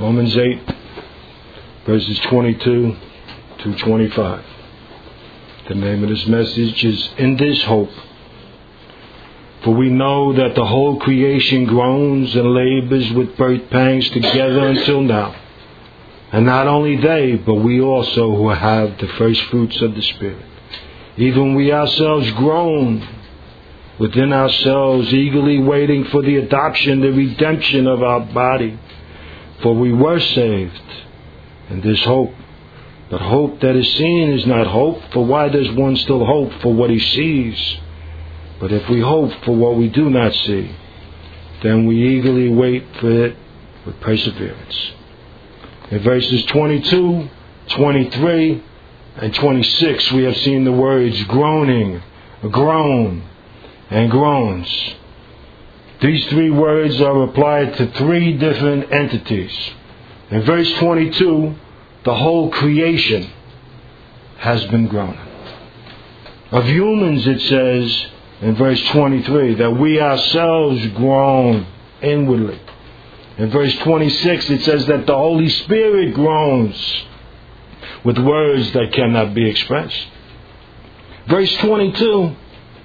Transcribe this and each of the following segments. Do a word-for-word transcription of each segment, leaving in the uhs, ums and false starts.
Romans eight, verses twenty-two to twenty-five. The name of this message is In This Hope. For we know that the whole creation groans and labors with birth pangs together until now. And not only they, but we also who have the first fruits of the Spirit. Even we ourselves groan within ourselves, eagerly waiting for the adoption, the redemption of our body. For we were saved in this hope. But hope that is seen is not hope, for why does one still hope for what he sees? But if we hope for what we do not see, then we eagerly wait for it with perseverance. In verses twenty-two, twenty-three, and twenty-six, we have seen the words groaning, groan, and groans. These three words are applied to three different entities. In verse twenty-two, the whole creation has been groaning. Of humans, it says in verse twenty-three that we ourselves groan inwardly. In verse twenty-six, it says that the Holy Spirit groans with words that cannot be expressed. Verse twenty-two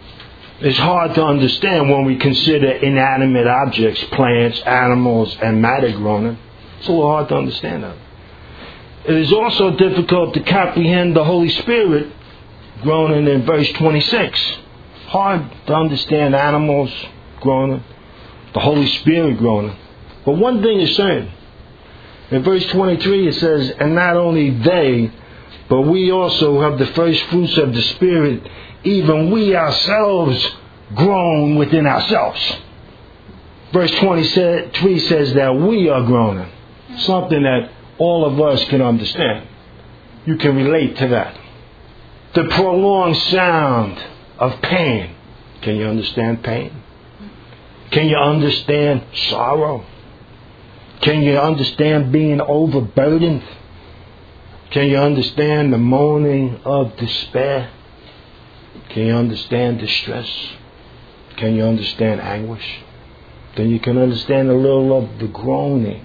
is hard to understand when we consider inanimate objects, plants, animals, and matter groaning. It's a little hard to understand that. It is also difficult to comprehend the Holy Spirit groaning in verse twenty-six. Hard to understand animals groaning, the Holy Spirit groaning. But one thing is certain. In verse twenty-three it says, and not only they, but we also have the first fruits of the Spirit, even we ourselves groan within ourselves. Verse twenty-three says that we are groaning. Something that all of us can understand. You can relate to that. The prolonged sound of pain. Can you understand pain? Can you understand sorrow? Can you understand being overburdened? Can you understand the moaning of despair? Can you understand distress? Can you understand anguish? Then you can understand a little of the groaning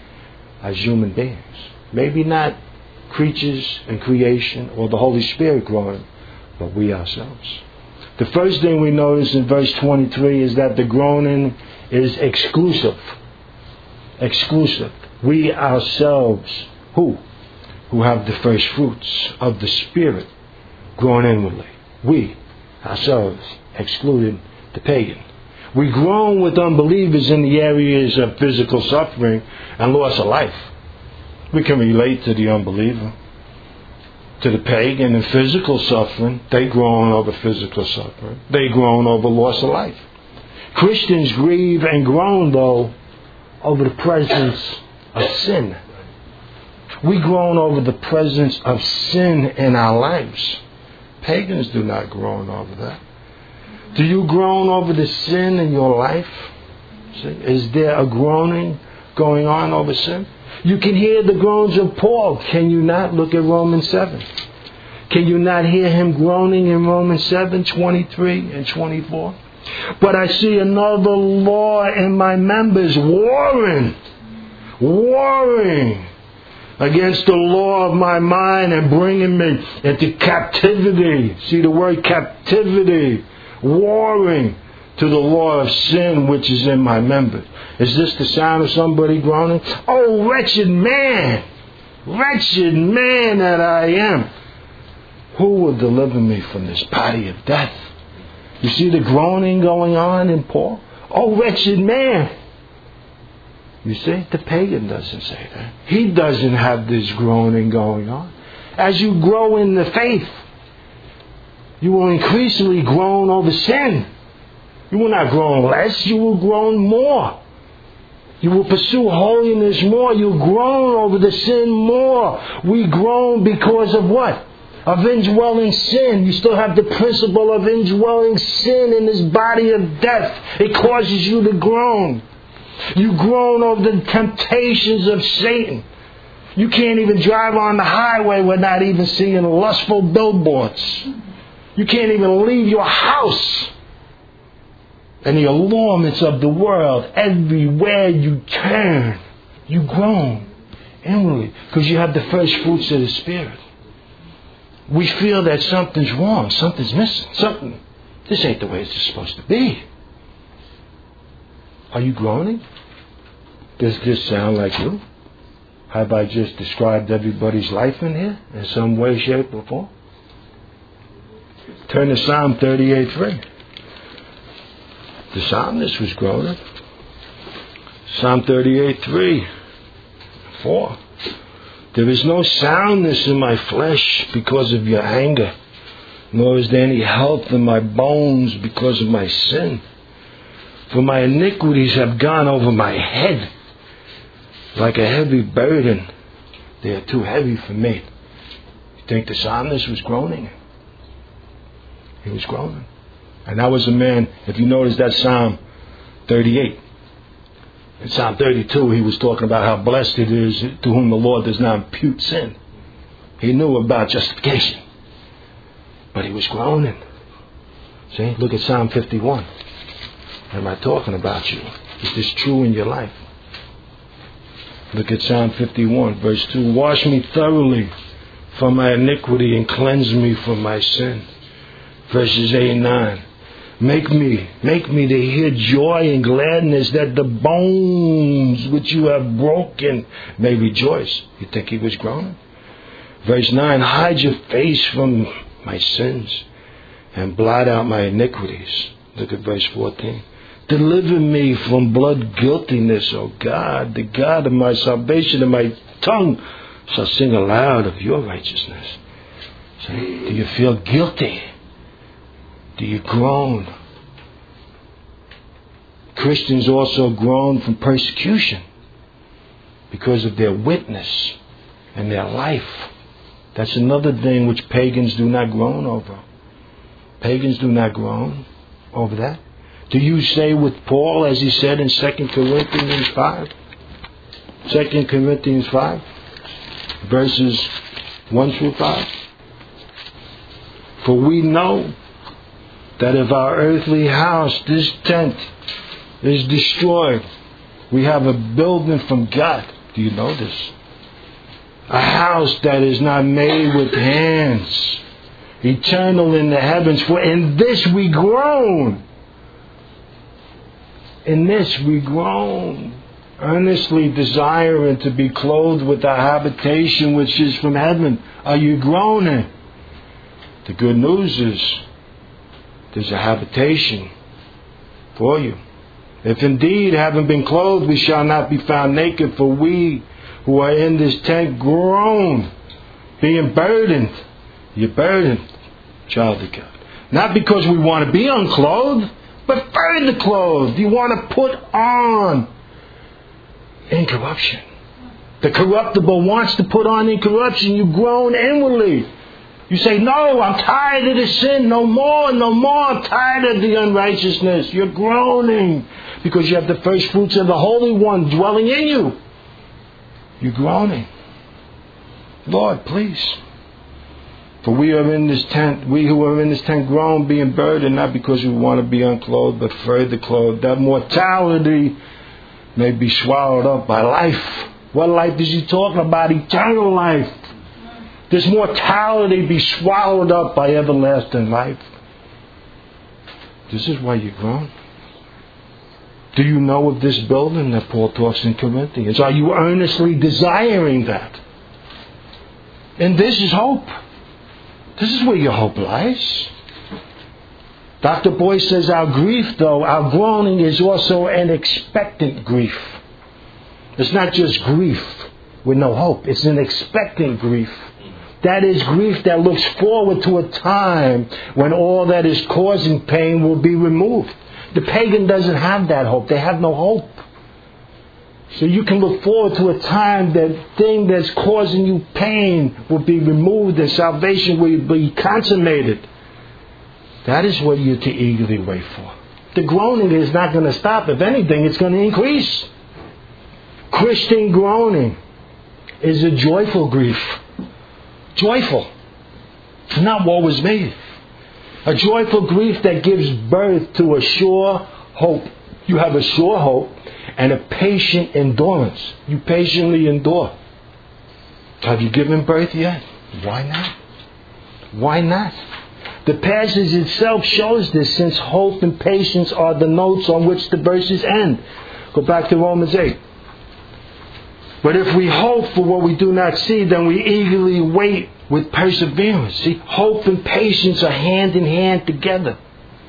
as human beings. Maybe not creatures and creation or the Holy Spirit groaning, but we ourselves. The first thing we notice in verse twenty-three is that the groaning is exclusive. Exclusive. We ourselves, who? Who have the first fruits of the Spirit, groan inwardly. We ourselves, excluded the pagan. We groan with unbelievers in the areas of physical suffering and loss of life. We can relate to the unbeliever. To the pagan and physical suffering, they groan over physical suffering. They groan over loss of life. Christians grieve and groan, though, over the presence of sin. We groan over the presence of sin in our lives. Pagans do not groan over that. Do you groan over the sin in your life? See, is there a groaning going on over sin? You can hear the groans of Paul. Can you not? Look at Romans seven. Can you not hear him groaning in Romans seven, twenty-three and twenty-four? But I see another law in my members, warring, warring against the law of my mind and bringing me into captivity. See the word captivity. Warring to the law of sin which is in my members. Is this the sound of somebody groaning? Oh, wretched man, wretched man that I am. Who will deliver me from this body of death? You see the groaning going on in Paul? Oh, wretched man. You see, the pagan doesn't say that. He doesn't have this groaning going on. As you grow in the faith, you will increasingly groan over sin. You will not groan less, you will groan more. You will pursue holiness more. You'll groan over the sin more. We groan because of what? Of indwelling sin. You still have the principle of indwelling sin in this body of death. It causes you to groan. You groan over the temptations of Satan. You can't even drive on the highway without even seeing lustful billboards. You can't even leave your house. And the allurements of the world, everywhere you turn, you groan. Inwardly. Because you have the first fruits of the Spirit. We feel that something's wrong. Something's missing. Something. This ain't the way it's supposed to be. Are you groaning? Does this sound like you? Have I just described everybody's life in here in some way, shape, or form? Turn to Psalm thirty-eight three. The psalmist was groaning. Psalm thirty-eight three, four. There is no soundness in my flesh because of your anger, nor is there any health in my bones because of my sin. For my iniquities have gone over my head like a heavy burden. They are too heavy for me. You think the psalmist was groaning? He was groaning. And that was a man, if you notice that Psalm thirty-eight. In Psalm thirty-two, he was talking about how blessed it is to whom the Lord does not impute sin. He knew about justification. But he was groaning. See, look at Psalm fifty-one. Am I talking about you? Is this true in your life? Look at Psalm fifty-one, verse two. Wash me thoroughly from my iniquity and cleanse me from my sin. Verses eight and nine. Make me, make me to hear joy and gladness, that the bones which you have broken may rejoice. You think he was groaning? Verse nine. Hide your face from my sins and blot out my iniquities. Look at verse fourteen. Deliver me from blood guiltiness, O God, the God of my salvation, and my tongue shall sing aloud of your righteousness. See, do you feel guilty? Do you groan? Christians also groan from persecution because of their witness and their life. That's another thing which pagans do not groan over. Pagans do not groan over that. Do you say with Paul, as he said in Second Corinthians five? Second Corinthians five, verses one through five. For we know that if our earthly house, this tent, is destroyed, we have a building from God. Do you know this? A house that is not made with hands, eternal in the heavens. For in this we groan. In this we groan, earnestly desiring to be clothed with our habitation which is from heaven. Are you groaning? The good news is there's a habitation for you. If indeed, having been clothed, we shall not be found naked, for we who are in this tent groan, being burdened. You're burdened, child of God. Not because we want to be unclothed, but further clothed. You want to put on incorruption. The corruptible wants to put on incorruption. You groan inwardly. You say, no, I'm tired of the sin. No more, no more. I'm tired of the unrighteousness. You're groaning because you have the first fruits of the Holy One dwelling in you. You're groaning. Lord, please. For we are in this tent, we who are in this tent groan, being burdened, not because we want to be unclothed, but further clothed, that mortality may be swallowed up by life. What life is he talking about? Eternal life. This mortality be swallowed up by everlasting life. This is why you groan. Do you know of this building that Paul talks in Corinthians? Are you earnestly desiring that? And this is hope. This is where your hope lies. Doctor Boyce says our grief, though, our groaning is also an expectant grief. It's not just grief with no hope. It's an expectant grief. That is grief that looks forward to a time when all that is causing pain will be removed. The pagan doesn't have that hope. They have no hope. So you can look forward to a time that thing that's causing you pain will be removed and salvation will be consummated. That is what you're to eagerly wait for. The groaning is not going to stop. If anything, it's going to increase. Christian groaning is a joyful grief. Joyful. Not woe is me. A joyful grief that gives birth to a sure hope. You have a sure hope and a patient endurance. You patiently endure. Have you given birth yet? Why not? Why not? The passage itself shows this, since hope and patience are the notes on which the verses end. Go back to Romans eight. But if we hope for what we do not see, then we eagerly wait with perseverance. See, hope and patience are hand in hand together.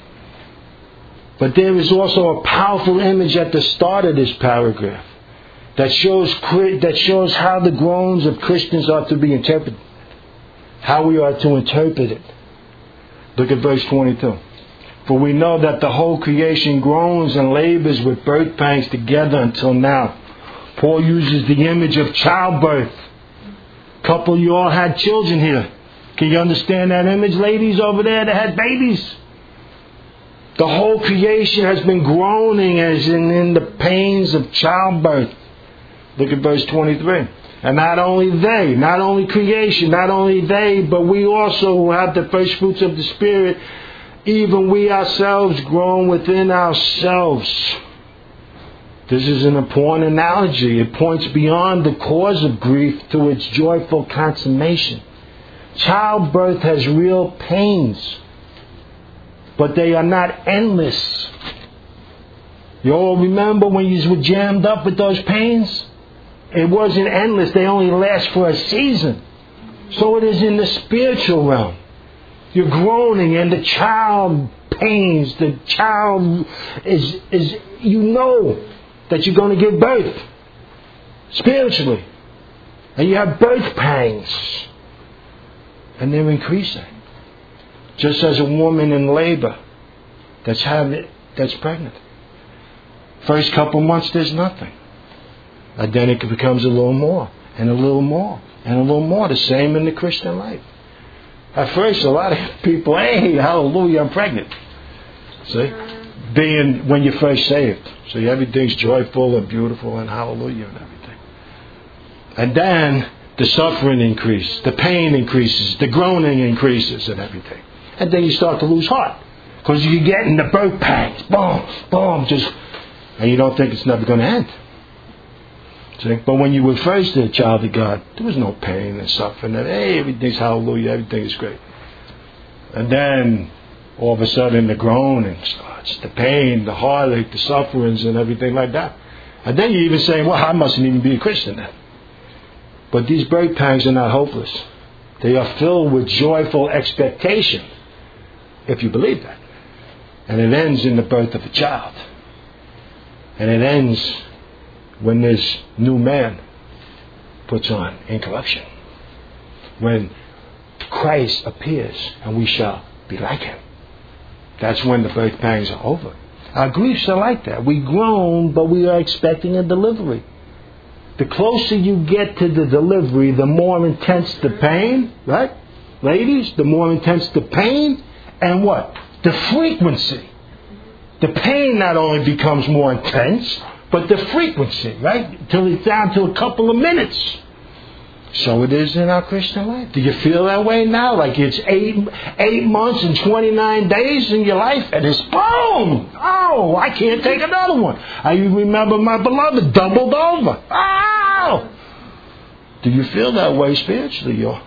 But there is also a powerful image at the start of this paragraph that shows that shows how the groans of Christians are to be interpreted, how we are to interpret it. Look at verse twenty-two. For we know that the whole creation groans and labors with birth pangs together until now. Paul uses the image of childbirth. Couple, you all had children here. Can you understand that image, ladies over there that had babies? The whole creation has been groaning as in, in the pains of childbirth. Look at verse twenty-three. And not only they, not only creation, not only they, but we also who have the first fruits of the Spirit, even we ourselves groan within ourselves. This is an important analogy. It points beyond the cause of grief to its joyful consummation. Childbirth has real pains, but they are not endless. You all remember when you were jammed up with those pains? It wasn't endless. They only last for a season. So it is in the spiritual realm. You're groaning and the child pains. The child is, is you know that you're going to give birth spiritually. And you have birth pangs. And they're increasing. Just as a woman in labor that's having, that's pregnant. First couple months there's nothing. And then it becomes a little more, and a little more, and a little more. The same in the Christian life. At first, a lot of people, hey, hallelujah, I'm pregnant. See? Being when you're first saved. So everything's joyful and beautiful and hallelujah and everything. And then the suffering increases, the pain increases, the groaning increases and everything. And then you start to lose heart. Because you're getting the birth pangs. Boom, boom, just, and you don't think it's never going to end. See? But when you were first a child of God, there was no pain and suffering. And hey, everything's hallelujah, everything is great. And then, all of a sudden, the groaning starts. The pain, the heartache, the sufferings, and everything like that. And then you even say, well, I mustn't even be a Christian then. But these birth pangs are not hopeless. They are filled with joyful expectation, if you believe that. And it ends in the birth of a child. And it ends when this new man puts on incorruption. When Christ appears and we shall be like him. That's when the birth pangs are over. Our griefs are like that. We groan, but we are expecting a delivery. The closer you get to the delivery, the more intense the pain, right? Ladies, the more intense the pain, and what? The frequency. The pain not only becomes more intense, but the frequency, right? Till it's down to a couple of minutes. So it is in our Christian life. Do you feel that way now? Like it's eight eight months and twenty-nine days in your life, and it's boom! Oh, I can't take another one. I remember my beloved doubled over. Oh! Do you feel that way spiritually, y'all?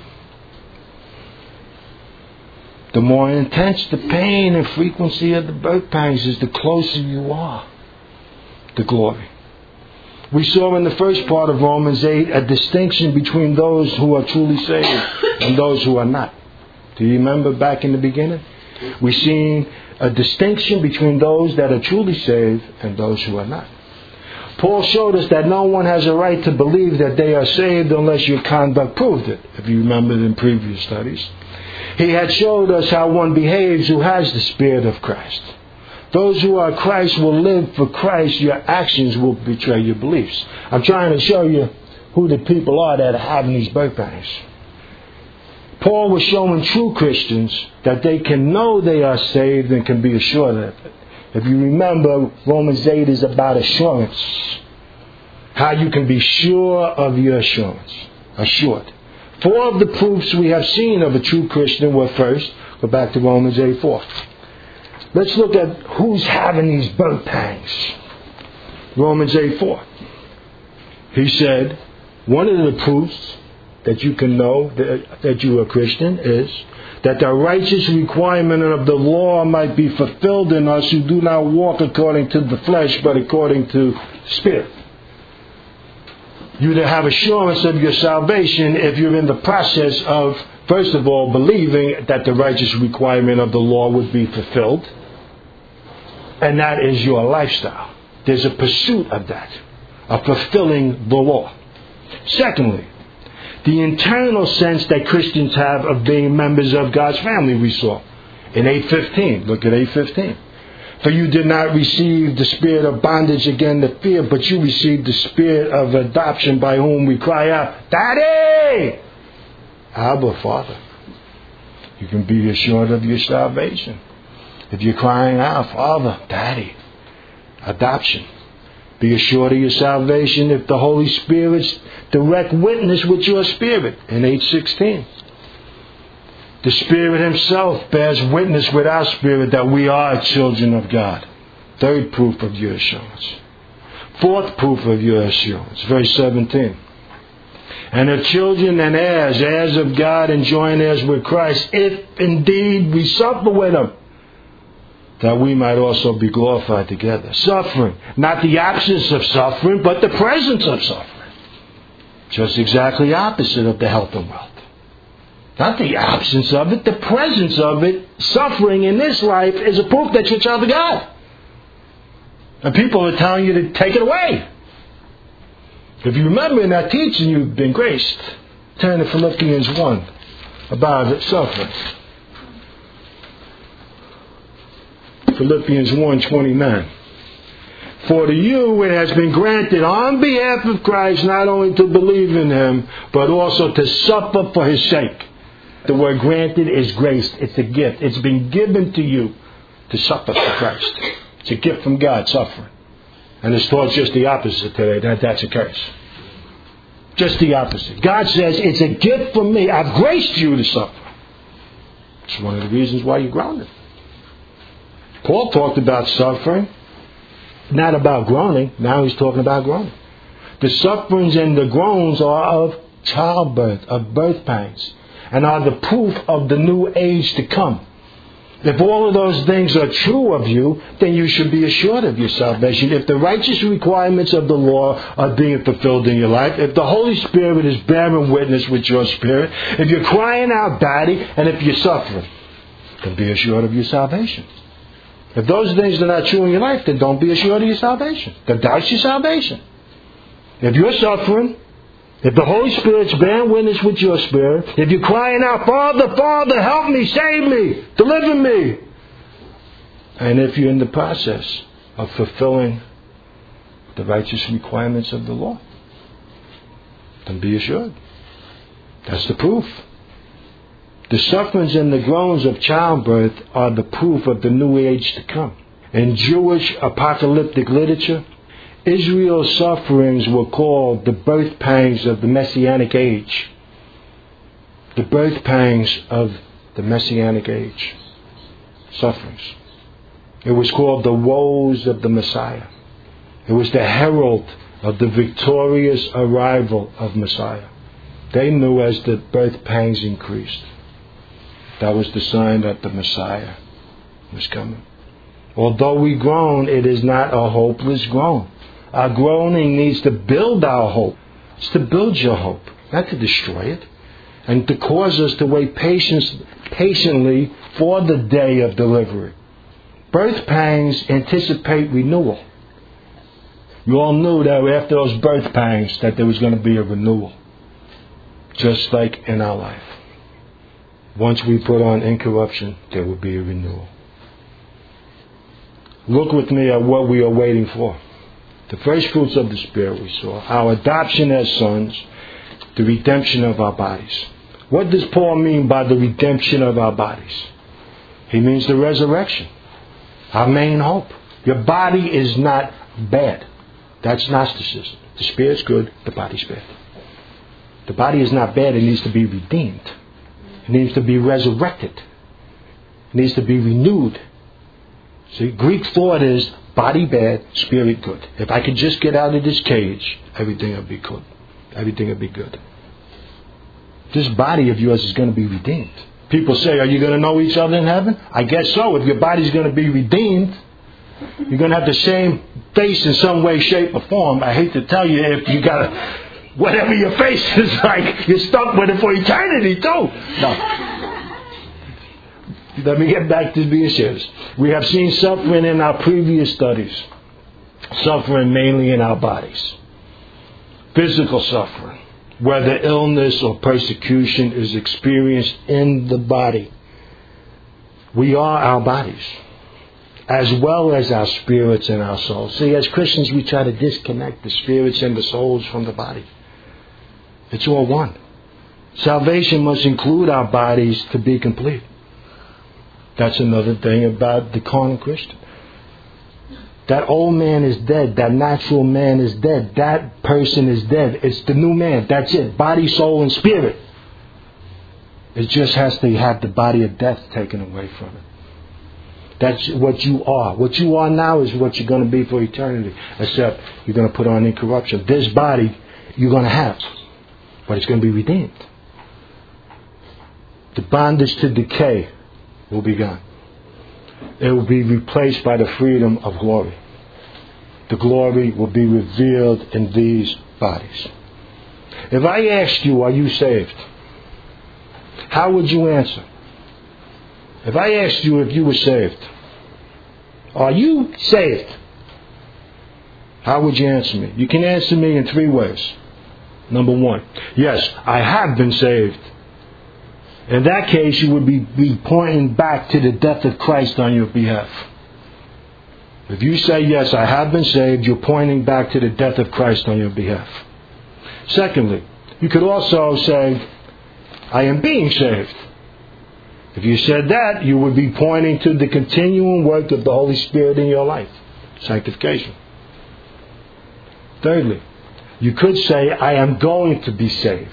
The more intense the pain and frequency of the birth pangs is, the closer you are to glory. We saw in the first part of Romans eight a distinction between those who are truly saved and those who are not. Do you remember back in the beginning? We've seen a distinction between those that are truly saved and those who are not. Paul showed us that no one has a right to believe that they are saved unless your conduct proved it, if you remember in previous studies. He had showed us how one behaves who has the Spirit of Christ. Those who are Christ will live for Christ. Your actions will betray your beliefs. I'm trying to show you who the people are that are having these birth pangs. Paul was showing true Christians that they can know they are saved and can be assured of it. If you remember, Romans eight is about assurance. How you can be sure of your assurance. Assured. Four of the proofs we have seen of a true Christian were first, go back to Romans eight four. Let's look at who's having these birth pangs. Romans eight four. He said, one of the proofs that you can know that, that you are a Christian is that the righteous requirement of the law might be fulfilled in us who do not walk according to the flesh, but according to the Spirit. You to have assurance of your salvation if you're in the process of, first of all, believing that the righteous requirement of the law would be fulfilled. And that is your lifestyle. There's a pursuit of that, of fulfilling the law. Secondly, the internal sense that Christians have of being members of God's family, we saw in eight fifteen. Look at eight fifteen. For you did not receive the spirit of bondage again to fear, but you received the spirit of adoption by whom we cry out, Daddy! Abba, Father. You can be assured of your salvation. If you're crying out, Father, Daddy, adoption. Be assured of your salvation if the Holy Spirit's direct witness with your spirit in eight sixteen. The Spirit Himself bears witness with our spirit that we are children of God. Third proof of your assurance. Fourth proof of your assurance. Verse seventeen. And if children and heirs, heirs of God and joint heirs with Christ, if indeed we suffer with Him, that we might also be glorified together. Suffering. Not the absence of suffering, but the presence of suffering. Just exactly opposite of the health and wealth. Not the absence of it, the presence of it. Suffering in this life is a proof that you're a child of God. And people are telling you to take it away. If you remember in that teaching, you've been graced. Turn to Philippians one about suffering. Philippians one twenty-nine. For to you it has been granted on behalf of Christ not only to believe in Him, but also to suffer for His sake. The word granted is grace. It's a gift. It's been given to you to suffer for Christ. It's a gift from God, suffering. And it's taught just the opposite today, that that's a curse. Just the opposite. God says, it's a gift from me. I've graced you to suffer. It's one of the reasons why you're grounded. Paul talked about suffering, not about groaning. Now he's talking about groaning. The sufferings and the groans are of childbirth, of birth pangs, and are the proof of the new age to come. If all of those things are true of you, then you should be assured of your salvation. If the righteous requirements of the law are being fulfilled in your life, if the Holy Spirit is bearing witness with your spirit, if you're crying out, Daddy, and if you're suffering, then be assured of your salvation. If those things are not true in your life, then don't be assured of your salvation. Then doubt your salvation. If you're suffering, if the Holy Spirit's bearing witness with your spirit, if you're crying out, Father, Father, help me, save me, deliver me, and if you're in the process of fulfilling the righteous requirements of the law, then be assured. That's the proof. The sufferings and the groans of childbirth are the proof of the new age to come. In Jewish apocalyptic literature, Israel's sufferings were called the birth pangs of the Messianic age. The birth pangs of the Messianic age. Sufferings. It was called the woes of the Messiah. It was the herald of the victorious arrival of Messiah. They knew as the birth pangs increased, that was the sign that the Messiah was coming. Although we groan, it is not a hopeless groan. Our groaning needs to build our hope. It's to build your hope, not to destroy it. And to cause us to wait patience, patiently for the day of delivery. Birth pangs anticipate renewal. You all knew that after those birth pangs that there was going to be a renewal. Just like in our life. Once we put on incorruption, there will be a renewal. Look with me at what we are waiting for. The first fruits of the Spirit we saw. Our adoption as sons. The redemption of our bodies. What does Paul mean by the redemption of our bodies? He means the resurrection. Our main hope. Your body is not bad. That's Gnosticism. The Spirit's good, the body's bad. The body is not bad, it needs to be redeemed. It needs to be resurrected. It needs to be renewed. See, Greek thought is body bad, spirit good. If I could just get out of this cage, everything will be good. Everything will be good. This body of yours is going to be redeemed. People say, are you going to know each other in heaven? I guess so. If your body's going to be redeemed, you're going to have the same face in some way, shape, or form. I hate to tell you, if you got a, whatever your face is like, you're stuck with it for eternity too. No. Let me get back to being serious. We have seen suffering in our previous studies. Suffering mainly in our bodies. Physical suffering, whether illness or persecution is experienced in the body. We are our bodies, as well as our spirits and our souls. See, as Christians, we try to disconnect the spirits and the souls from the body. It's all one. Salvation must include our bodies to be complete. That's another thing about the carnal Christian. That old man is dead. That natural man is dead. That person is dead. It's the new man. That's it. Body, soul, and spirit. It just has to have the body of death taken away from it. That's what you are. What you are now is what you're going to be for eternity. Except you're going to put on incorruption. This body you're going to have. But it's going to be redeemed. The bondage to decay will be gone. It will be replaced by the freedom of glory. The glory will be revealed in these bodies. If I asked you, are you saved? How would you answer? If I asked you if you were saved, are you saved? How would you answer me? You can answer me in three ways. Number one, yes, I have been saved. In that case, you would be, be pointing back to the death of Christ on your behalf. If you say, yes, I have been saved, you're pointing back to the death of Christ on your behalf. Secondly, you could also say, I am being saved. If you said that, you would be pointing to the continuing work of the Holy Spirit in your life. Sanctification. Thirdly, you could say, I am going to be saved.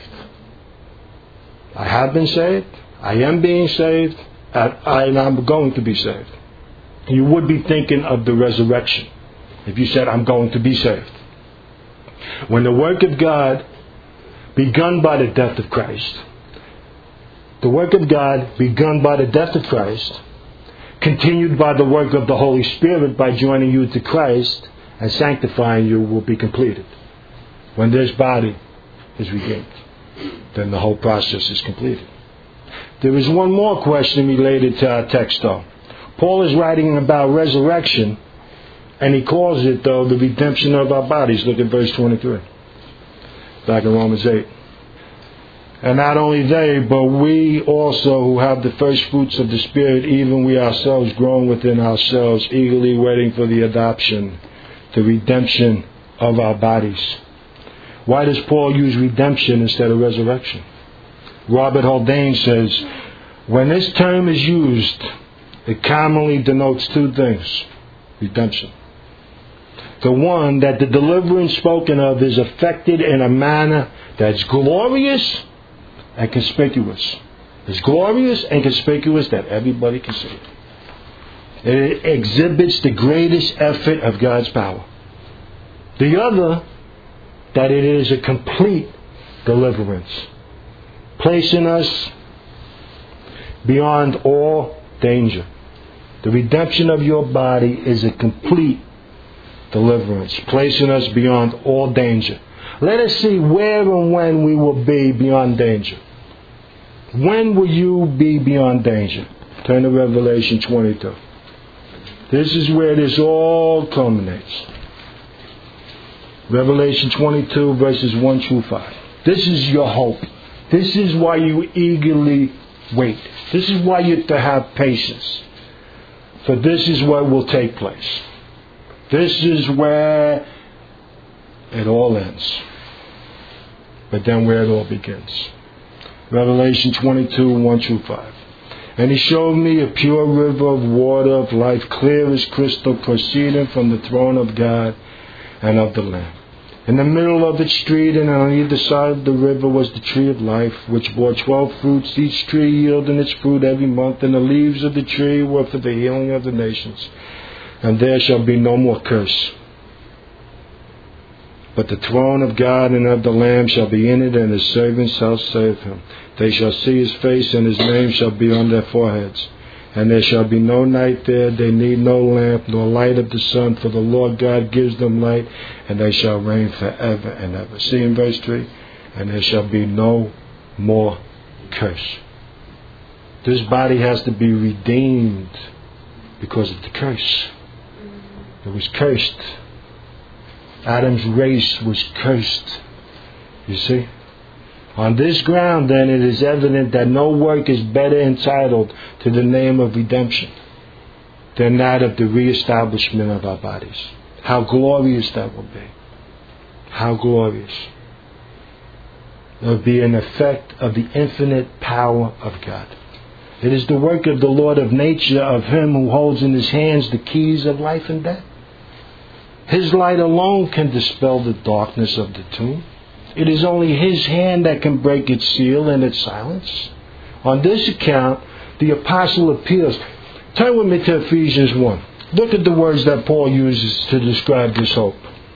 I have been saved, I am being saved, and I'm going to be saved. You would be thinking of the resurrection if you said, I'm going to be saved. When the work of God begun by the death of Christ, the work of God begun by the death of Christ, continued by the work of the Holy Spirit by joining you to Christ and sanctifying you, will be completed. When this body is redeemed, then the whole process is completed. There is one more question related to our text, though. Paul is writing about resurrection, and he calls it, though, the redemption of our bodies. Look at verse twenty-three. Back in Romans eight. And not only they, but we also who have the first fruits of the Spirit, even we ourselves grown within ourselves, eagerly waiting for the adoption, the redemption of our bodies. Why does Paul use redemption instead of resurrection? Robert Haldane says, when this term is used, it commonly denotes two things. Redemption. The one, that the deliverance spoken of is effected in a manner that's glorious and conspicuous. It's glorious and conspicuous that everybody can see it. It exhibits the greatest effort of God's power. The other, that it is a complete deliverance, placing us beyond all danger. The redemption of your body is a complete deliverance, placing us beyond all danger. Let us see where and when we will be beyond danger. When will you be beyond danger? Turn to Revelation twenty-two. This is where this all culminates. Revelation twenty-two, verses one through five. This is your hope. This is why you eagerly wait. This is why you have to have patience. For this is what will take place. This is where it all ends. But then where it all begins. Revelation twenty-two, one through five. And he showed me a pure river of water of life, clear as crystal, proceeding from the throne of God and of the Lamb. In the middle of its street and on either side of the river was the tree of life, which bore twelve fruits, each tree yielding its fruit every month, and the leaves of the tree were for the healing of the nations. And there shall be no more curse. But the throne of God and of the Lamb shall be in it, and his servants shall serve him. They shall see his face, and his name shall be on their foreheads. And there shall be no night there. They need no lamp, nor light of the sun, for the Lord God gives them light, and they shall reign forever and ever. See in verse three? And there shall be no more curse. This body has to be redeemed because of the curse. It was cursed. Adam's race was cursed. You see? On this ground, then, it is evident that no work is better entitled to the name of redemption than that of the reestablishment of our bodies. How glorious that will be. How glorious. It will be an effect of the infinite power of God. It is the work of the Lord of nature, of him who holds in his hands the keys of life and death. His light alone can dispel the darkness of the tomb. It is only his hand that can break its seal and its silence. On this account, the apostle appeals. Turn with me to Ephesians one. Look at the words that Paul uses to describe this hope.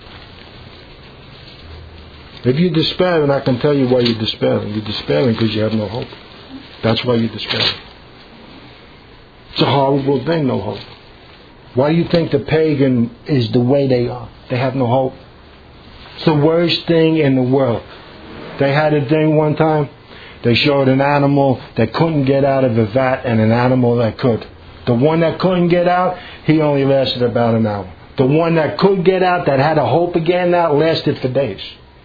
If you're despairing, I can tell you why you're despairing. You're despairing because you have no hope. That's why you're despairing. It's a horrible thing, no hope. Why do you think the pagan is the way they are? They have no hope. It's the worst thing in the world. They had a thing one time. They showed an animal that couldn't get out of a vat and an animal that could. The one that couldn't get out, he only lasted about an hour. The one that could get out, that had a hope again now, lasted for days.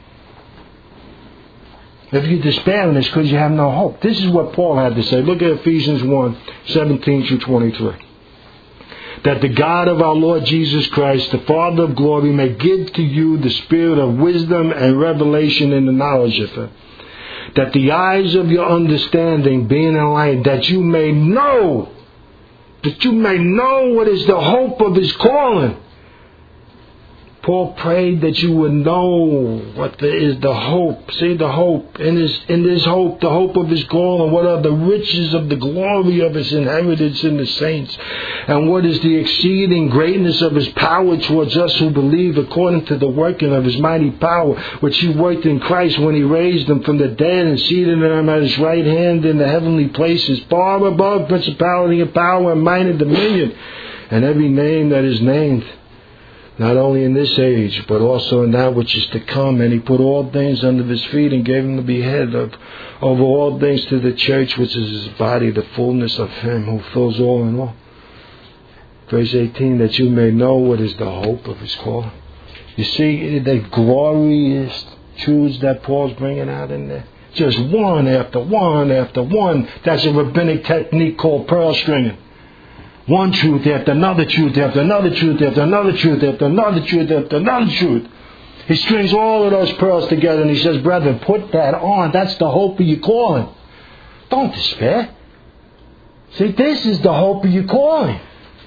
If you're despairing, it's because you have no hope. This is what Paul had to say. Look at Ephesians one, seventeen through twenty-three. That the God of our Lord Jesus Christ, the Father of glory, may give to you the spirit of wisdom and revelation in the knowledge of him. That the eyes of your understanding being enlightened, that you may know, that you may know what is the hope of his calling. Paul prayed that you would know what the, is the hope. See, the hope. In this, in this hope, the hope of his calling. What are the riches of the glory of his inheritance in the saints? And what is the exceeding greatness of his power towards us who believe, according to the working of his mighty power, which he worked in Christ when he raised him from the dead and seated him at his right hand in the heavenly places, far above principality and power and might and dominion, and every name that is named, not only in this age, but also in that which is to come. And he put all things under his feet and gave him to be head of over all things to the church, which is his body, the fullness of him who fills all in all. Verse eighteen, that you may know what is the hope of his calling. You see the glorious truths that Paul's bringing out in there. Just one after one after one. That's a rabbinic technique called pearl stringing. One truth after another truth after another truth after another truth after another truth after another truth. He strings all of those pearls together and he says, brethren, put that on. That's the hope of your calling. Don't despair. See, this is the hope of your calling.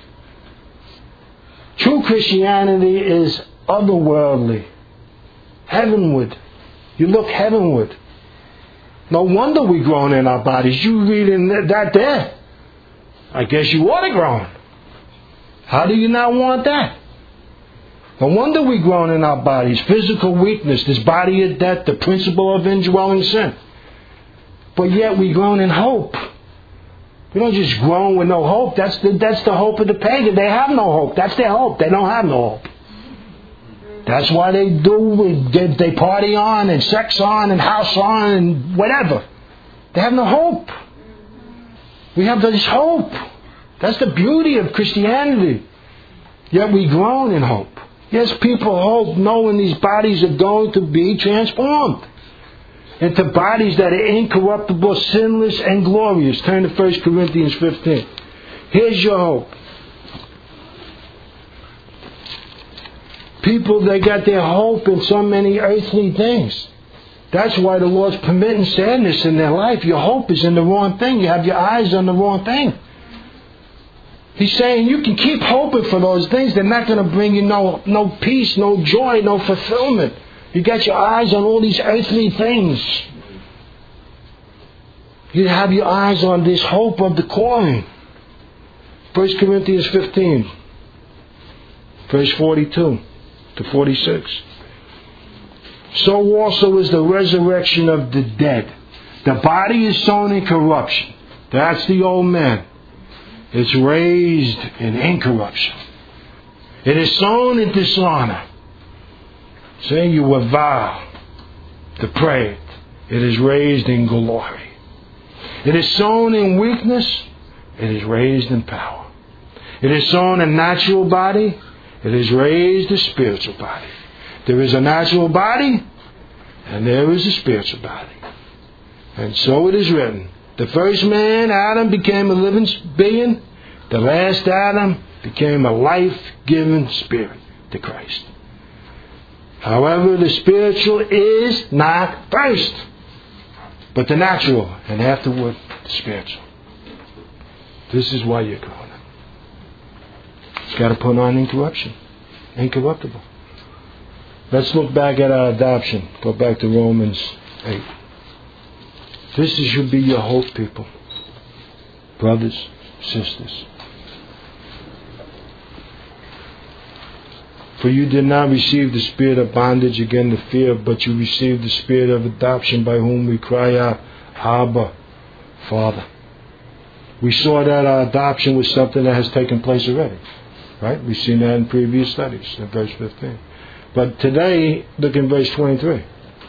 True Christianity is otherworldly. Heavenward. You look heavenward. No wonder we groan in our bodies. You reading that there. I guess you ought to groan. How do you not want that? No wonder we groan in our bodies. Physical weakness, this body of death, the principle of indwelling sin. But yet we groan in hope. We don't just groan with no hope. That's the, that's the hope of the pagan. They have no hope. That's their hope. They don't have no hope. That's why they do, they, they party on and sex on and house on and whatever. They have no hope. We have this hope. That's the beauty of Christianity. Yet we groan in hope. Yes, people hope knowing these bodies are going to be transformed into bodies that are incorruptible, sinless, and glorious. Turn to First Corinthians fifteen. Here's your hope. People, they got their hope in so many earthly things. That's why the Lord's permitting sadness in their life. Your hope is in the wrong thing. You have your eyes on the wrong thing. He's saying you can keep hoping for those things. They're not going to bring you no, no peace, no joy, no fulfillment. You got your eyes on all these earthly things. You have your eyes on this hope of the calling. First Corinthians fifteen, verse forty-two to forty-six. so also is the resurrection of the dead. The body is sown in corruption. That's the old man. It's raised in incorruption. It is sown in dishonor. Saying you were vile, depraved. It is raised in glory. It is sown in weakness. It is raised in power. It is sown a natural body. It is raised a spiritual body. There is a natural body and there is a spiritual body. And so it is written. The first man, Adam, became a living being. The last Adam became a life-giving spirit to Christ. However, the spiritual is not first, but the natural, and afterward the spiritual. This is why you're growing up. It's got to put on incorruption, incorruptible. Let's look back at our adoption. Go back to Romans eight. This should be your hope, people. Brothers, sisters. For you did not receive the spirit of bondage again to fear, but you received the spirit of adoption by whom we cry out, Abba, Father. We saw that our adoption was something that has taken place already. Right? We've seen that in previous studies, in verse fifteen. But today, look in verse twenty-three.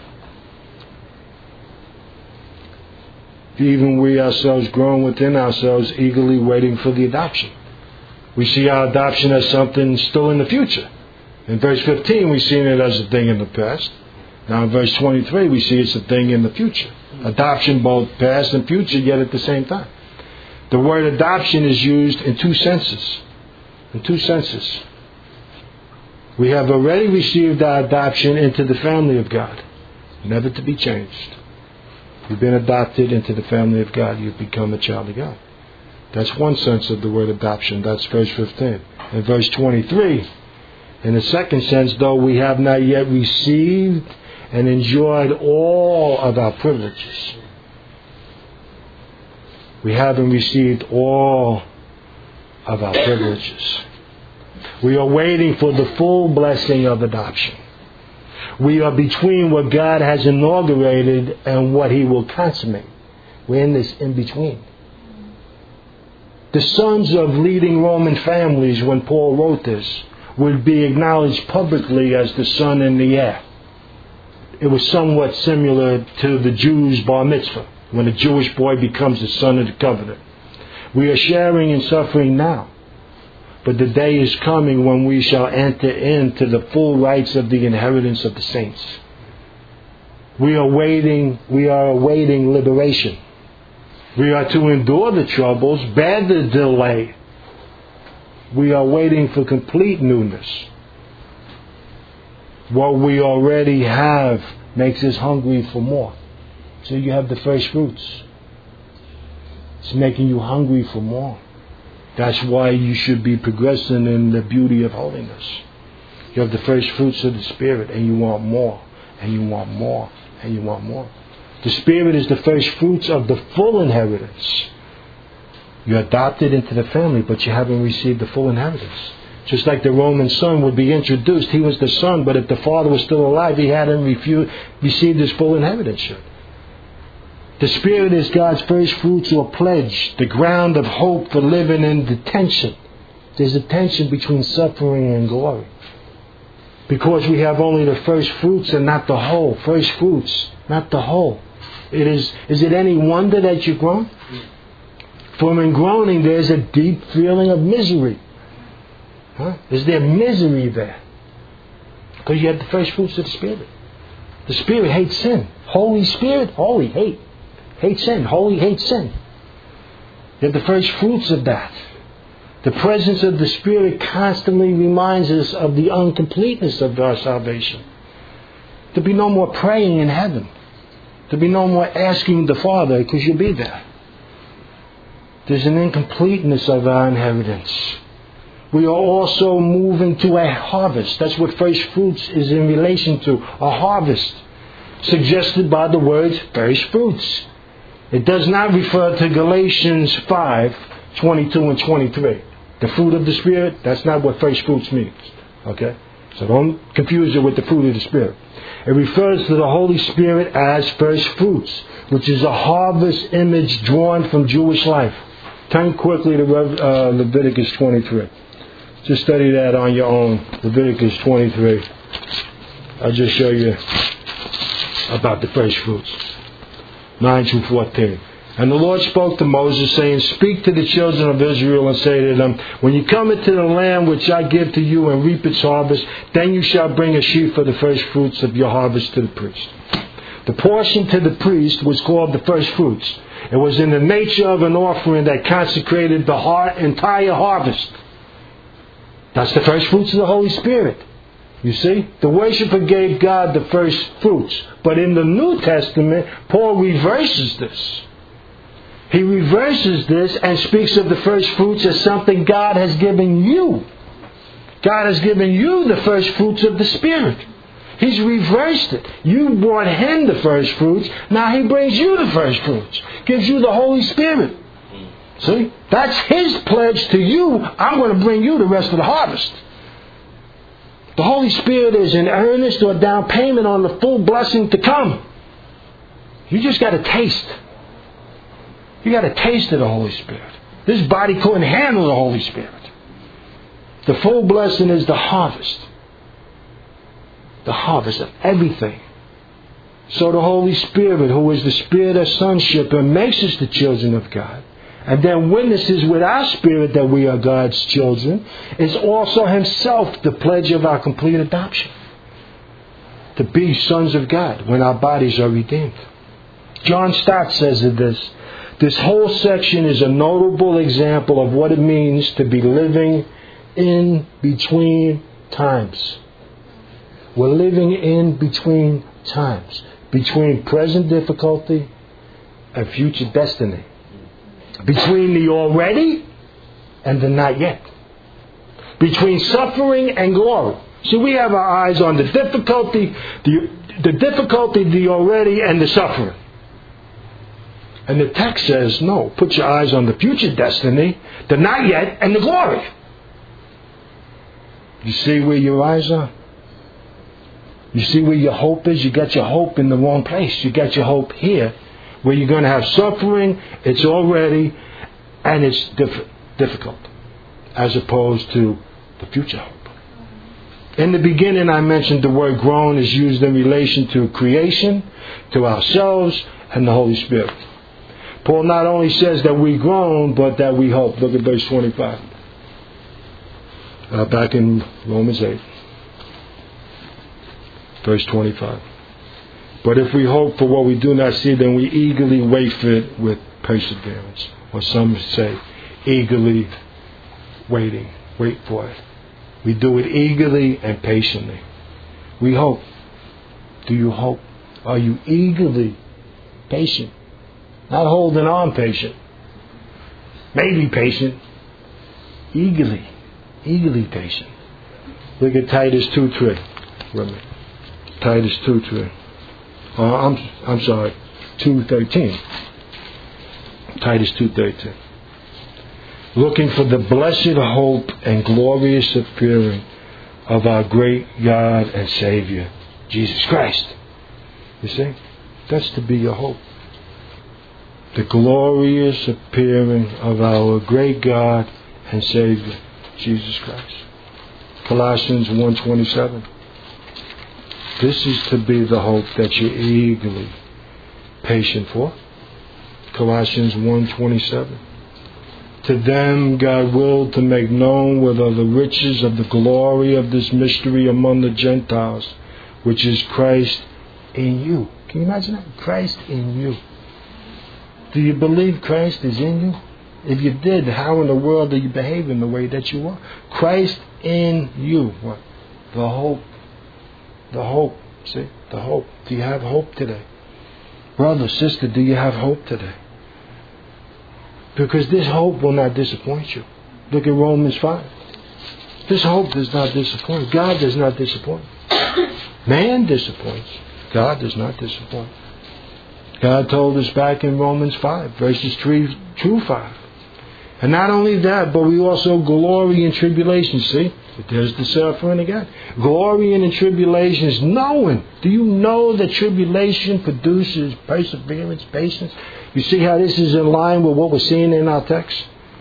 Even we ourselves grown within ourselves, eagerly waiting for the adoption. We see our adoption as something still in the future. In verse fifteen, we've seen it as a thing in the past. Now in verse twenty-three, we see it's a thing in the future. Adoption both past and future, yet at the same time. The word adoption is used in two senses. In two senses. We have already received our adoption into the family of God, never to be changed. You've been adopted into the family of God. You've become a child of God. That's one sense of the word adoption. That's verse fifteen. In verse twenty-three, in the second sense, though we have not yet received and enjoyed all of our privileges, we haven't received all of our privileges. We are waiting for the full blessing of adoption. We are between what God has inaugurated and what He will consummate. We're in this in-between. The sons of leading Roman families, when Paul wrote this, would be acknowledged publicly as the son and the heir. It was somewhat similar to the Jews' bar mitzvah, when a Jewish boy becomes the son of the covenant. We are sharing in suffering now, but the day is coming when we shall enter into the full rights of the inheritance of the saints. We are waiting, we are awaiting liberation. We are to endure the troubles, bear the delay. We are waiting for complete newness. What we already have makes us hungry for more. So you have the first fruits. It's making you hungry for more. That's why you should be progressing in the beauty of holiness. You have the first fruits of the Spirit, and you want more, and you want more, and you want more. The Spirit is the first fruits of the full inheritance. You're adopted into the family, but you haven't received the full inheritance. Just like the Roman son would be introduced. He was the son, but if the father was still alive, he hadn't refused, received his full inheritance yet. The Spirit is God's first fruits or pledge, the ground of hope for living in the tension. There's a tension between suffering and glory. Because we have only the first fruits and not the whole. First fruits, not the whole. It is, is it any wonder that you're grown? For in groaning there's a deep feeling of misery. Huh? Is there misery there? Because you have the first fruits of the Spirit. The Spirit hates sin. Holy Spirit, holy, hate. Hate sin. Holy, hate sin. You have the first fruits of that. The presence of the Spirit constantly reminds us of the incompleteness of our salvation. To be no more praying in heaven. To be no more asking the Father, because you'll be there. There's an incompleteness of our inheritance. We are also moving to a harvest. That's what first fruits is in relation to. A harvest. Suggested by the words first fruits. It does not refer to Galatians five, twenty-two and twenty-three. The fruit of the Spirit, that's not what first fruits means. Okay? So don't confuse it with the fruit of the Spirit. It refers to the Holy Spirit as first fruits, which is a harvest image drawn from Jewish life. Turn quickly to uh, Leviticus twenty-three. Just study that on your own. Leviticus twenty-three. I'll just show you about the first fruits. nine through fourteen. And the Lord spoke to Moses, saying, speak to the children of Israel and say to them, when you come into the land which I give to you and reap its harvest, then you shall bring a sheaf of the first fruits of your harvest to the priest. The portion to the priest was called the first fruits. It was in the nature of an offering that consecrated the heart, entire harvest. That's the first fruits of the Holy Spirit. You see, the worshiper gave God the first fruits. But in the New Testament, Paul reverses this. He reverses this and speaks of the first fruits as something God has given you. God has given you the first fruits of the Spirit. He's reversed it. You brought Him the first fruits. Now He brings you the first fruits. Gives you the Holy Spirit. See? That's His pledge to you. I'm going to bring you the rest of the harvest. The Holy Spirit is an earnest or down payment on the full blessing to come. You just got to taste. You got a taste of the Holy Spirit. This body couldn't handle the Holy Spirit. The full blessing is the harvest. The harvest of everything. So the Holy Spirit, who is the Spirit of sonship and makes us the children of God, and then witnesses with our spirit that we are God's children, is also Himself the pledge of our complete adoption. To be sons of God when our bodies are redeemed. John Stott says of this, this whole section is a notable example of what it means to be living in between times. We're living in between times. Between present difficulty and future destiny. Between the already and the not yet. Between suffering and glory. See, we have our eyes on the difficulty, the, the difficulty, the already, and the suffering. And the text says, no, put your eyes on the future destiny, the not yet, and the glory. You see where your eyes are? You see where your hope is? You got your hope in the wrong place. You got your hope here, where you're going to have suffering, it's already, and it's diff- difficult, as opposed to the future hope. In the beginning, I mentioned the word grown is used in relation to creation, to ourselves, and the Holy Spirit. Paul not only says that we groan, but that we hope. Look at verse twenty-five. Uh, back in Romans eight. Verse twenty-five. But if we hope for what we do not see, then we eagerly wait for it with perseverance. Or some say, eagerly waiting. Wait for it. We do it eagerly and patiently. We hope. Do you hope? Are you eagerly patient? Not holding on patient. Maybe patient. Eagerly. Eagerly patient. Look at Titus two three. Remember. Titus two three. Uh, I'm, I'm sorry. two thirteen. Titus two thirteen. Looking for the blessed hope and glorious appearing of our great God and Savior, Jesus Christ. You see? That's to be your hope. The glorious appearing of our great God and Savior, Jesus Christ. Colossians one twenty-seven. This is to be the hope that you're eagerly patient for. Colossians one twenty-seven. To them God willed to make known what are the riches of the glory of this mystery among the Gentiles, which is Christ in you. Can you imagine that? Christ in you. Do you believe Christ is in you? If you did, how in the world are you behaving the way that you are? Christ in you. What? The hope. The hope. See? The hope. Do you have hope today? Brother, sister, do you have hope today? Because this hope will not disappoint you. Look at Romans five. This hope does not disappoint. God does not disappoint. Man disappoints. God does not disappoint. God told us back in Romans five, verses three through five. And not only that, but we also glory in tribulation, see? But there's the suffering again. Glorying in tribulations, knowing. Do you know that tribulation produces perseverance, patience? You see how this is in line with what we're seeing in our text?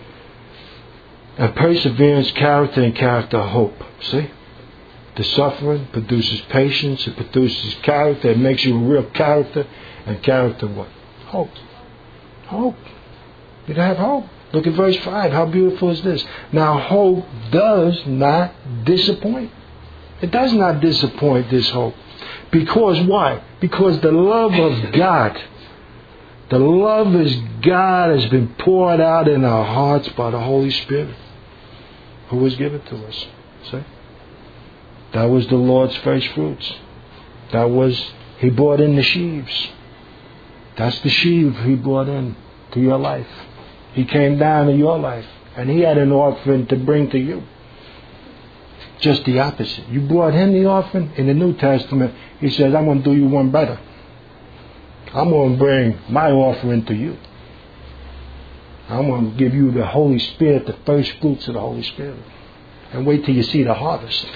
And perseverance, character, and character, hope. See? The suffering produces patience. It produces character. It makes you a real character. And character what? Hope. Hope. You have hope. Look at verse five. How beautiful is this? Now hope does not disappoint. It does not disappoint, this hope. Because why? Because the love of God, the love of God has been poured out in our hearts by the Holy Spirit, who was given to us. See? That was the Lord's first fruits. That was, He brought in the sheaves. That's the sheaf He brought in to your life. He came down to your life. And He had an offering to bring to you. Just the opposite. You brought Him the offering. In the New Testament, He says, I'm going to do you one better. I'm going to bring my offering to you. I'm going to give you the Holy Spirit, the first fruits of the Holy Spirit. And wait till you see the harvest.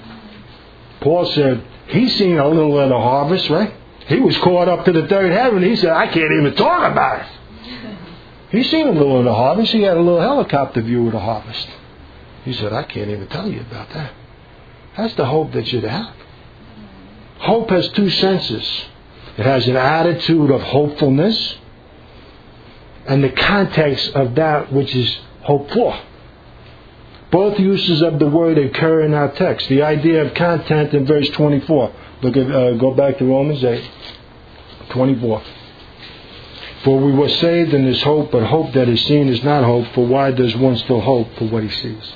Paul said, he's seen a little of the harvest, right? He was caught up to the third heaven. He said, I can't even talk about it. He's seen a little of the harvest. He had a little helicopter view of the harvest. He said, I can't even tell you about that. That's the hope that you have. Hope has two senses. It has an attitude of hopefulness and the context of that which is hoped for. Both uses of the word occur in our text. The idea of content in verse twenty-four. Look at, uh, go back to Romans eight, twenty-four. For we were saved in this hope, but hope that is seen is not hope. For why does one still hope for what he sees?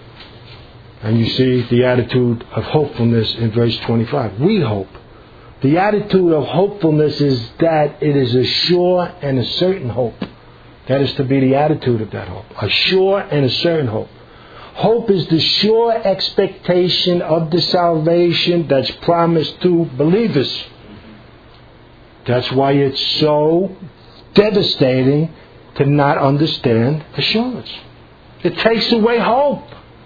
And you see the attitude of hopefulness in verse twenty-five. We hope. The attitude of hopefulness is that it is a sure and a certain hope. That is to be the attitude of that hope. A sure and a certain hope. Hope is the sure expectation of the salvation that's promised to believers. That's why it's so devastating to not understand assurance. It takes away hope.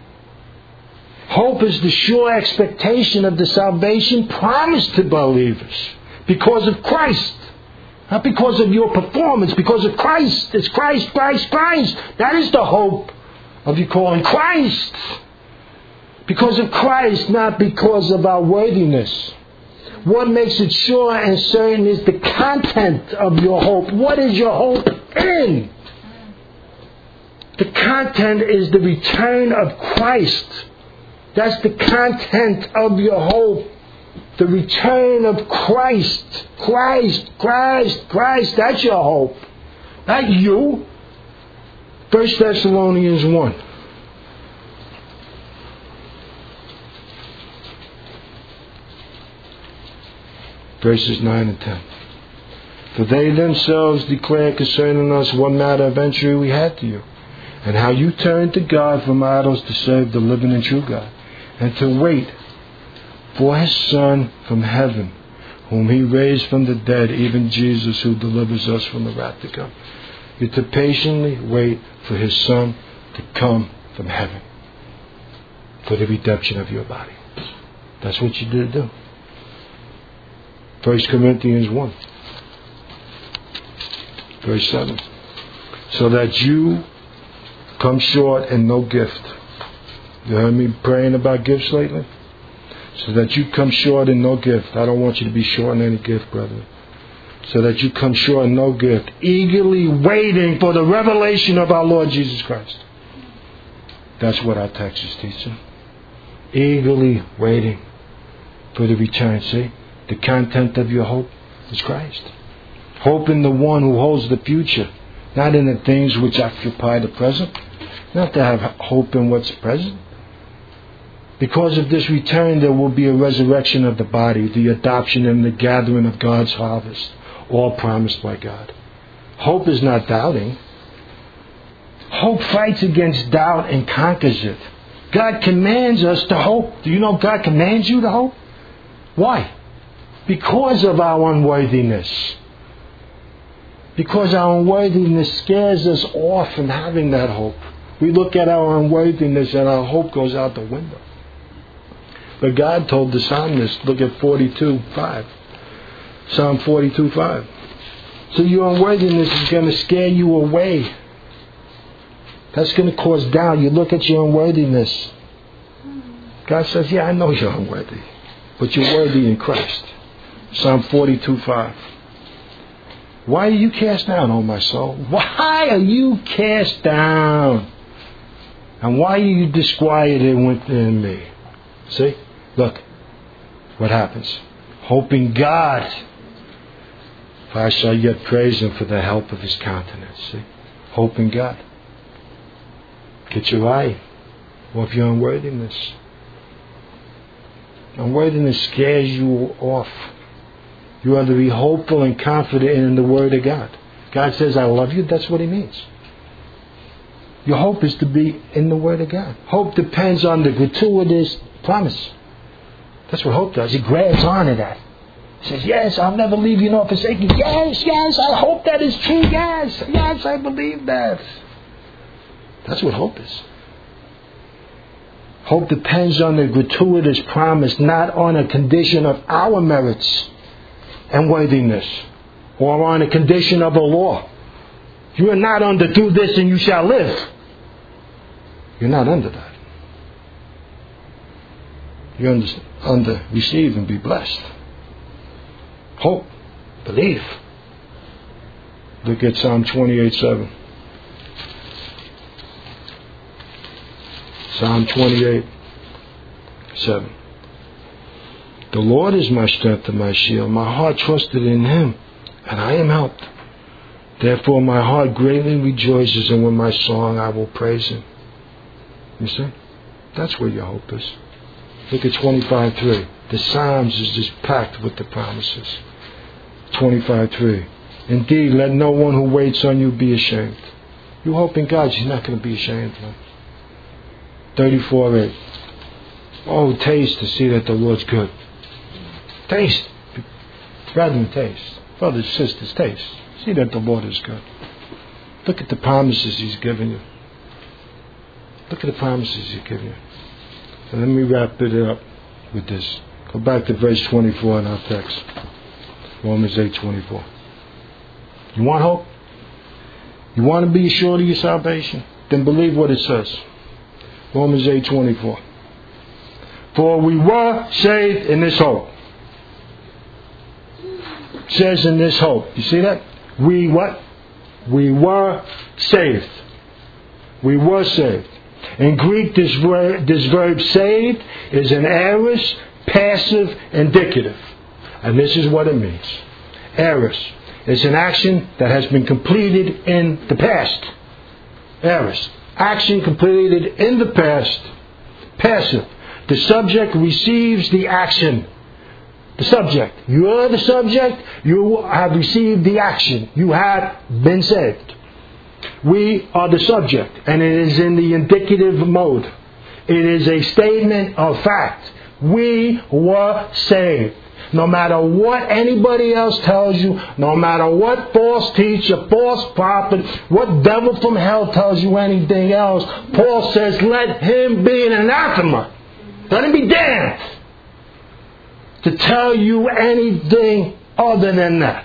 Hope is the sure expectation of the salvation promised to believers because of Christ. Not because of your performance, because of Christ. It's Christ, Christ, Christ. That is the hope of you calling Christ. Because of Christ, not because of our worthiness. What makes it sure and certain is the content of your hope. What is your hope in? The content is the return of Christ. That's the content of your hope. The return of Christ. Christ, Christ, Christ. That's your hope. Not you. First Thessalonians one. Verses nine and ten. For they themselves declare concerning us what matter of entry we had to you, and how you turned to God from idols to serve the living and true God, and to wait for His Son from heaven, whom He raised from the dead, even Jesus, who delivers us from the wrath to come. You're to patiently wait for His Son to come from heaven for the redemption of your body. That's what you did do. First Corinthians one, verse seven. So that you come short in no gift. You heard me praying about gifts lately? So that you come short in no gift. I don't want you to be short in any gift, brother. So that you come short in no gift. Eagerly waiting for the revelation of our Lord Jesus Christ. That's what our text is teaching. Eagerly waiting for the return. See? The content of your hope is Christ. Hope in the one who holds the future. Not in the things which occupy the present. Not to have hope in what's present. Because of this return, there will be a resurrection of the body, the adoption and the gathering of God's harvest, all promised by God. Hope is not doubting. Hope fights against doubt and conquers it. God commands us to hope. Do you know God commands you to hope? Why? Because of our unworthiness. Because our unworthiness scares us off from having that hope. We look at our unworthiness and our hope goes out the window. But God told the psalmist, look at forty-two five. Psalm forty-two five. So your unworthiness is going to scare you away. That's going to cause doubt. You look at your unworthiness. God says, yeah, I know you're unworthy, but you're worthy in Christ. Psalm forty-two five. Why are you cast down, O my soul? Why are you cast down? And why are you disquieted within me? See? Look. What happens? Hoping God. For I shall yet praise Him for the help of His countenance. See? Hoping God. Get your eye off your unworthiness. Unworthiness scares you off. You are to be hopeful and confident in the Word of God. God says, I love you. That's what He means. Your hope is to be in the Word of God. Hope depends on the gratuitous promise. That's what hope does. It grabs onto that. It says, yes, I'll never leave you nor forsake you. Yes, yes, I hope that is true. Yes, yes, I believe that. That's what hope is. Hope depends on the gratuitous promise, not on a condition of our merits and worthiness, or on a condition of a law. You are not under do this and you shall live. You're not under that. You're under, under receive and be blessed. Hope. Believe. Look at Psalm twenty-eight seven. Psalm twenty-eight seven. The Lord is my strength and my shield. My heart trusted in Him, and I am helped. Therefore my heart greatly rejoices, and with my song I will praise Him. You see? That's where your hope is. Look at twenty-five three. The Psalms is just packed with the promises. twenty-five three. Indeed, let no one who waits on you be ashamed. You hope in God, you're not going to be ashamed, man. thirty-four eight. Oh, taste to see that the Lord's good. Taste. Rather than taste. Brothers and sisters, taste. See that the Lord is good. Look at the promises He's given you. Look at the promises He's given you. So let me wrap it up with this. Go back to verse twenty-four in our text. Romans eight twenty-four. You want hope? You want to be assured of your salvation? Then believe what it says. Romans eight twenty-four. For we were saved in this hope. It says in this hope. You see that? We what? We were saved. We were saved. In Greek, this verb, this verb saved is an aorist, passive, indicative. And this is what it means. Aorist is an action that has been completed in the past. Aorist. Action completed in the past. Passive. The subject receives the action. The subject. You are the subject. You have received the action. You have been saved. We are the subject, and it is in the indicative mode. It is a statement of fact. We were saved. No matter what anybody else tells you, no matter what false teacher, false prophet, what devil from hell tells you anything else, Paul says, let him be an anathema. Let him be damned to tell you anything other than that.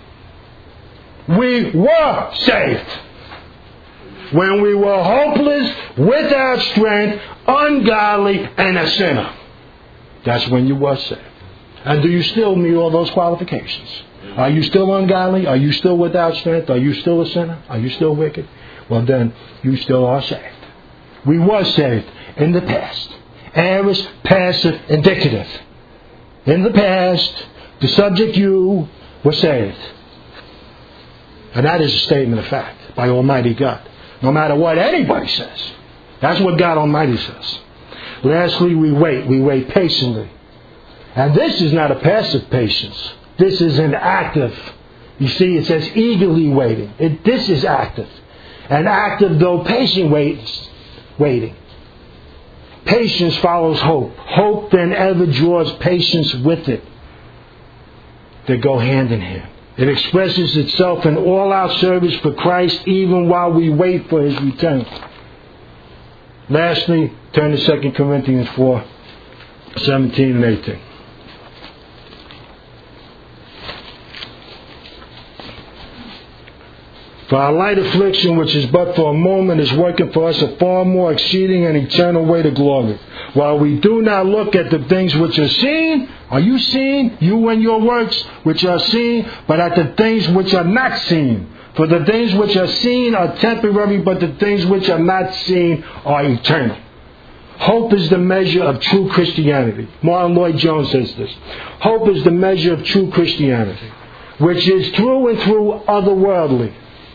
We were saved when we were hopeless, without strength, ungodly, and a sinner. That's when you were saved. And do you still meet all those qualifications? Are you still ungodly? Are you still without strength? Are you still a sinner? Are you still wicked? Well then, you still are saved. We were saved in the past. Aorist, passive, indicative. In the past, the subject you were saved. And that is a statement of fact by Almighty God. No matter what anybody says. That's what God Almighty says. Lastly, we wait. We wait patiently. And this is not a passive patience. This is an active. You see, it says eagerly waiting. It, this is active. An active, though patient waits, waiting. Patience follows hope. Hope then ever draws patience with it. They go hand in hand. It expresses itself in all our service for Christ even while we wait for His return. Lastly, turn to Second Corinthians four. seventeen and eighteen. For our light affliction, which is but for a moment, is working for us a far more exceeding and eternal weight of glory. While we do not look at the things which are seen, are you seen, you and your works, which are seen, but at the things which are not seen. For the things which are seen are temporary, but the things which are not seen are eternal. Hope is the measure of true Christianity. Martin Lloyd-Jones says this. Hope is the measure of true Christianity, which is through and through otherworldly.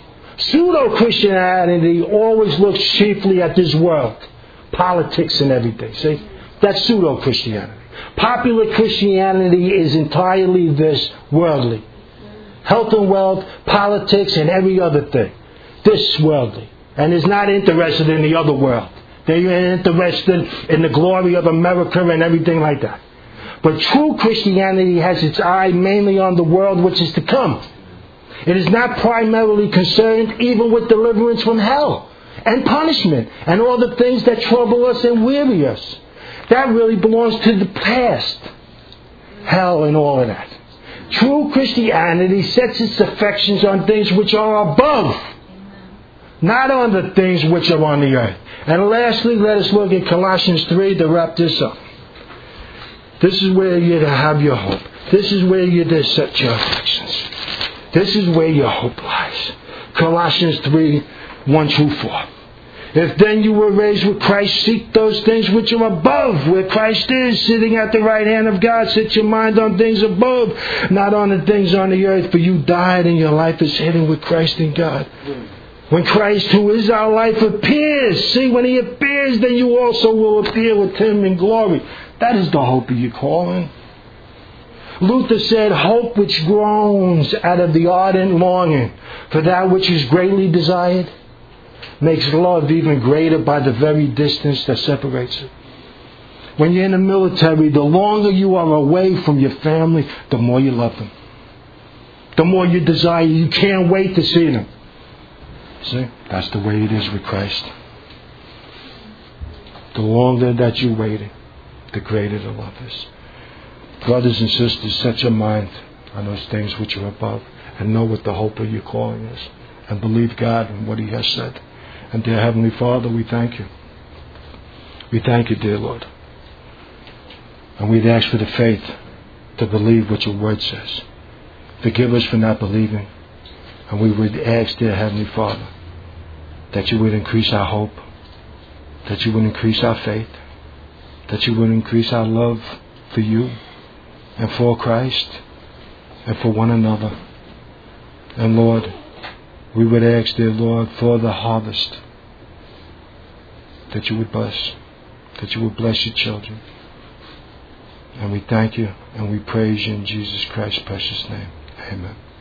Pseudo-Christianity always looks chiefly at this world, politics and everything. See? That's pseudo-Christianity. Popular Christianity is entirely this worldly. Health and wealth, politics, and every other thing. This worldly. And is not interested in the other world. They're interested in the glory of America and everything like that. But true Christianity has its eye mainly on the world which is to come. It is not primarily concerned even with deliverance from hell and punishment and all the things that trouble us and weary us. That really belongs to the past. Hell and all of that. True Christianity sets its affections on things which are above, not on the things which are on the earth. And lastly, let us look at Colossians three to wrap this up. This is where you're to have your hope. This is where you're to set your affections. This is where your hope lies. Colossians three, one through four. If then you were raised with Christ, seek those things which are above, where Christ is, sitting at the right hand of God. Set your mind on things above, not on the things on the earth. For you died, and your life is hidden with Christ in God. When Christ, who is our life, appears, see, when He appears, then you also will appear with Him in glory. That is the hope of your calling. Luther said, hope which groans out of the ardent longing for that which is greatly desired makes love even greater by the very distance that separates it. When you're in the military, the longer you are away from your family, the more you love them. The more you desire, you can't wait to see them. See, that's the way it is with Christ. The longer that you're waiting, the greater the love is. Brothers and sisters, set your mind on those things which are above and know what the hope of your calling is. And believe God in what He has said. And dear Heavenly Father, we thank You. We thank You, dear Lord. And we'd ask for the faith to believe what Your Word says. Forgive us for not believing. And we would ask, dear Heavenly Father, that You would increase our hope, that You would increase our faith, that You would increase our love for You and for Christ and for one another. And Lord, we would ask, dear Lord, for the harvest, that You would bless, that You would bless Your children. And we thank You and we praise You in Jesus Christ's precious name. Amen.